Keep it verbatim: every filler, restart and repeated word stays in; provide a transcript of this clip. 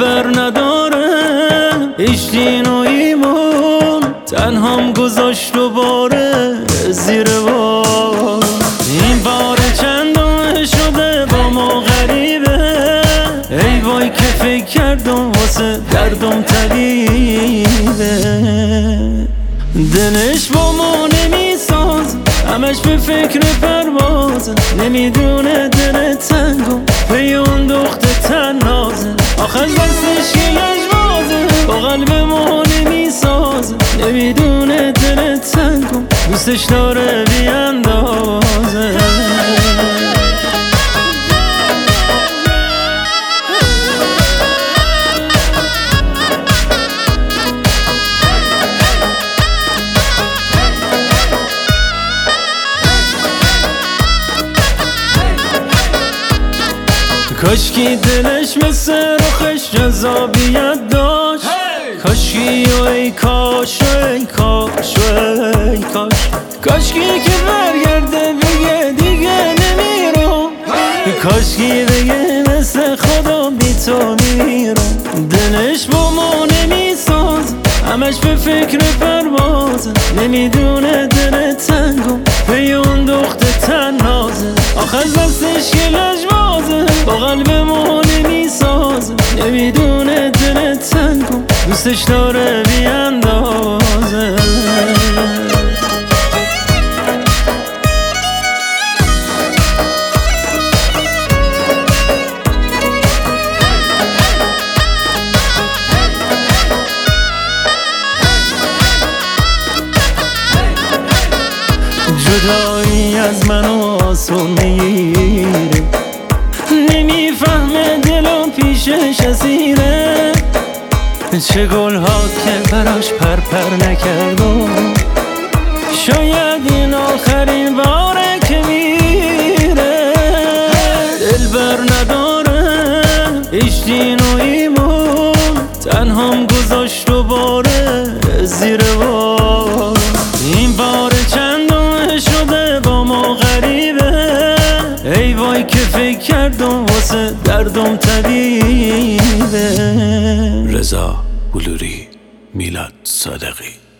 دلبر نداره هیچ دین و ایمان، تنهام گذاشت و باره زیر بار. این بار چندم شده با ما غریبه، ای وای که فکر کردم واسه دردم طبیبه. دلش با ما نمیساز، همش به فکر پروازه، نمیدونه دل تنگم پی اون دختر تنازه. آخر دستش که لجبازه با قلب ما نمیسازه، نمیدونه دل تنگم دوستش داره بیاندازه. کاشکی دلش مثل رخش جذابیت داشت، کاشکی و ای کاش و ای کاش و ای کاش، کاشکی که برگرده بگه دیگه نمیرم، کاشکی بگه مثل خدا بی تو میرم. دلش با ما نمیساز، همش به فکر پروازه، نمیدونه دل تنگم پی اون دختر تنازه. آخر دستش که لجبازه با قلب ما نمیسازه، نمیدونه دل تنگم دوستش داره بیاندازه. جدایی از منو آسون میگیره، نمیفهمه دلم پیشش اسیره. چه گل ها که براش پر پر نکردم، شاید این آخرین باره که میره. دلبر نداره هیچ دین و ایمان، تنهام گذاشت و باره زیر بار. این بار چندم شده با ما غریبه، ای وای که فکر کردم واسه دردم طبیبه. رضا بلوری، میلاد صادقی.